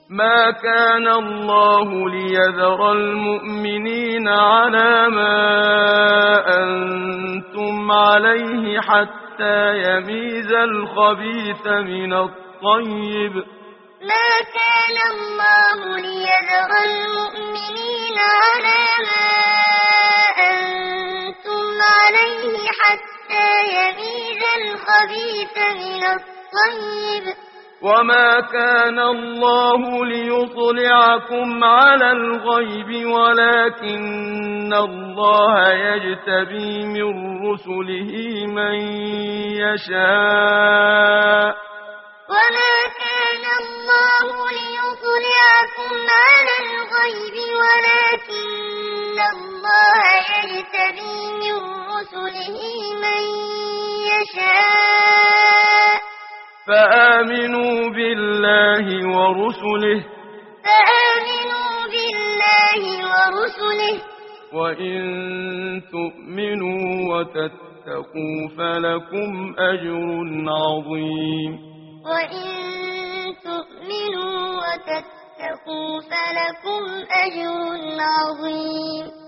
ما كان الله ليذر المؤمنين على ما أنتم عليه حتى يميز الخبيث من الطيب. ما كان الله ليذر المؤمنين على ما أنتم عليه حتى يميز الخبيث من الطيب. وما كان الله ليطلعكم على الغيب ولكن الله يجتبي من رسله من يشاء. وما كان الله ليطلعكم على الغيب ولكن الله يجتبي من رسله من يشاء. فآمنوا بالله ورسله وإن تؤمنوا وتتقوا فلكم أجر عظيم. وإن تؤمنوا وتتقوا فلكم أجر عظيم.